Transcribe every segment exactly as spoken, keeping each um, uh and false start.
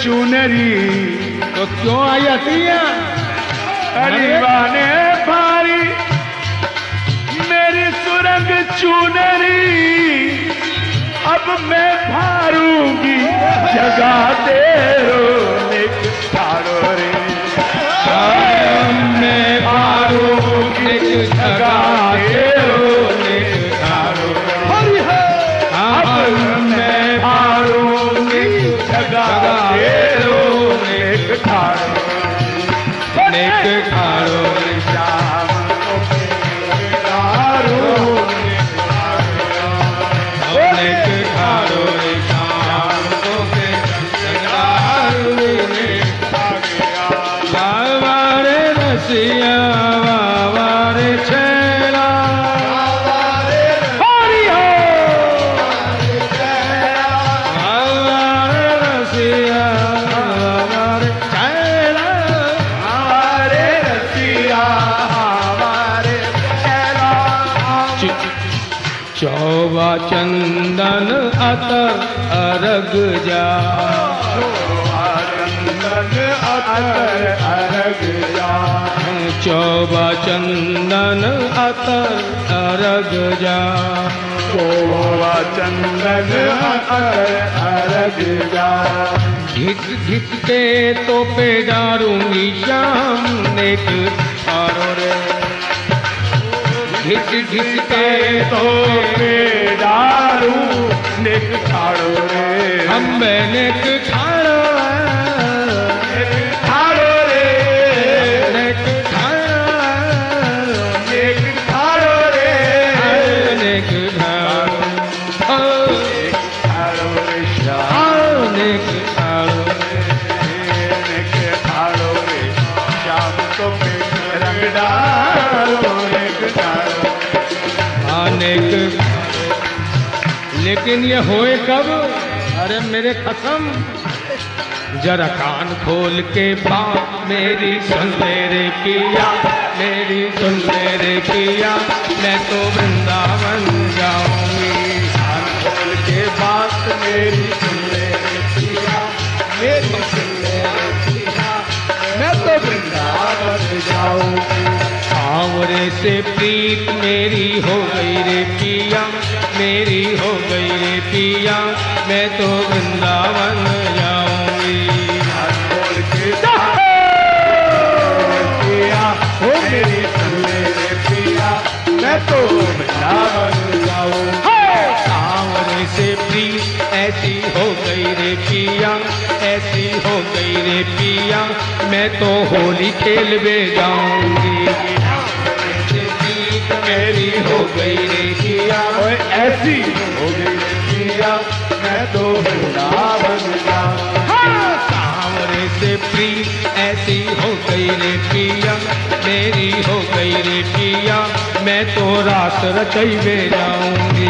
चुनरी। तो क्यों आई अतिया? अरिवाने भारी मेरी सुरंग चुनरी, अब मैं भारूंगी जगा तेरो निक ठाड़ो रे। मैं भारूंगी जगा तेरो निक ठाड़ो रे। अब मैं भारूंगी जगा तेरो निक ठाड़ो निक ठाड़ो रे। श्याम निक ठाड़ो रे श्याम को के संगारू रे। बाबा रे रसिया बाबा रे छैला, हरि हो बाबा रे रसिया बाबा रे छैला, हमारे रसिया हमारे छैला। चौबा चंदन अतर अरग जा, चंदन अतर अरग जा। चौबा चंदन अतर अरग जा। चौबा चंदन अतर अरग जा। घिट घिट के तो पे डारूंगी श्याम नेक ठाड़ो रे। घिट घिट के तो पे डारू निक ठाड़ो रे। हम नेक ठाड़ो निक ठाड़ो रे। नेक ठाड़ो निक ठाड़ो रे। नेक ठाड़ो निक ठाड़ो रे श्याम। नेक ठाड़ो निक ठाड़ो रे श्याम तो पे रंग डालो निक ठाड़ो। अनेक। लेकिन ये होए कब? अरे मेरे कसम, जरा कान खोल के बात मेरी सुन ले रे पिया, मेरी सुन ले रे पिया, मैं तो वृंदावन जाऊंगी। कान खोल के बात मेरी सुन ले रे पिया, मेरी सुन ले रे पिया, मैं तो वृंदावन जाऊंगी। सांवरे से प्रीत मेरी हो गई रे पिया, मेरी हो गई रे पिया, मैं तो वृंदावन जाऊंगी। कान खोल के बात पिया, हो मेरी सुन ले रे पिया, मैं तो वृंदावन जाऊंगी। सांवरे से प्रीत ऐसी हो गई रे पिया, ऐसी हो गई रे पिया, मैं तो होली खेलवे जाऊंगी। मेरी हो गई रे पिया, ओए ऐसी हो गई रे पिया, मैं तो वृंदावन जाऊंगी। सांवरे से प्रीत ऐसी हो गई रे पिया, मेरी हो गई रे पिया, मैं तो रात रचैवे जाऊंगी।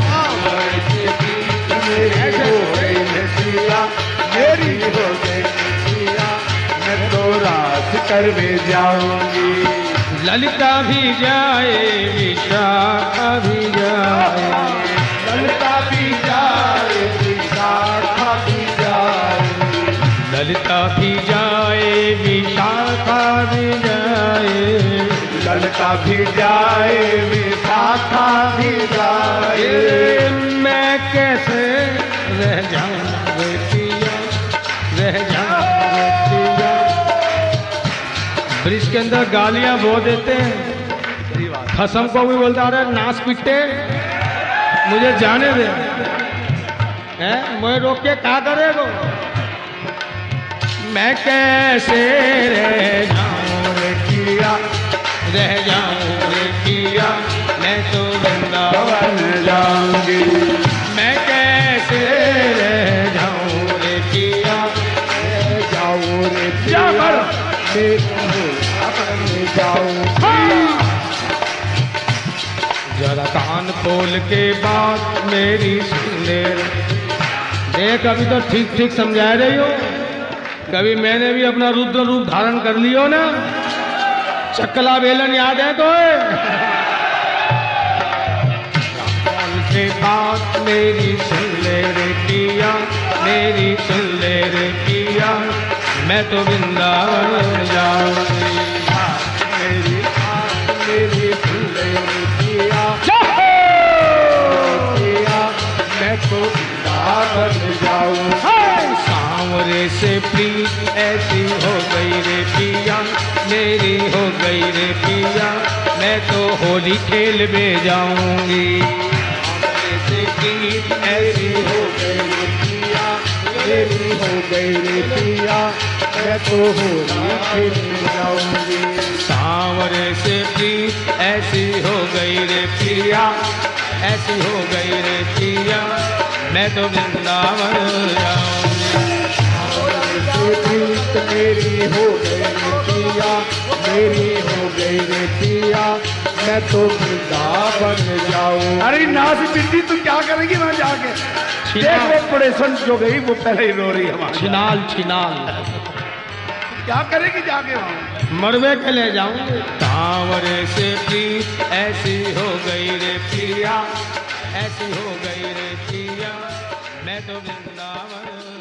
मेरी हो गई रे पिया, मेरी हो गई रे पिया, मैं तो रात करवे जाऊंगी। ललिता भी जाए विशाखा भी जाए, ललिता भी जाए विशाखा भी जाए, ललिता भी जाए विशाखा भी जाए, ललिता भी जाए विशाखा भी जाए। मैं कैसे रह जाऊं रे पिया, रह जाऊं रे पिया। ब्रिज के अंदर गालियां बो देते हैं, खसम को भी बोलता अरे नाच पिट्टे मुझे जाने दे, हैं मैं रोक के क्या करेगो। मैं कैसे रह जाऊं रे पिया, रह जाऊं रे पिया, मैं तो वृंदावन जाऊंगी। मैं कैसे रह जाऊं रे पिया, रह जाऊं रे पिया, मैं जाऊंगी। जरा कान खोल के बात मेरी सुन ले। देख अभी तो ठीक ठीक समझा रही हो, कभी मैंने भी अपना रुद्र रूप धारण कर लियो ना, चकला बेलन याद है तो से बात मेरी सुन ले रे पिया, मेरी सुन ले रे पिया, पिया मैं तो वृंदावन जाऊंगी। मेरी बात मेरी सुन ले रे पिया, पिया मैं तो वृंदावन जाऊंगी। सांवरे से प्रीत ऐसी हो गई रे पिया मेरी हो गई रे पिया मैं तो होली खेल में जाऊंगी। सांवरे से प्रीत ऐसी हो गई रे पिया मेरी हो गई रे पिया मैं तो होली खेल में जाऊंगी। सांवरे से प्रीत ऐसी हो गई रे पिया ऐसी हो गई रे पिया मैं तो वृंदावन जाऊंगी। प्रीत मेरी हो गई रे पिया मेरी हो गई रे पिया मैं तो वृंदावन जाऊं। अरे नाच बिंदी तू क्या करेगी वहां जाके? देख वो बड़े संत जो गई वो पहले ही रो रही है वहां। छिनाल छिनाल क्या करेगी जाके वहां? मरवे के ले जाऊंगे। सांवरे से प्रीत ऐसी हो गई रे पिया ऐसी हो गई रे पिया मैं तो वृंदावन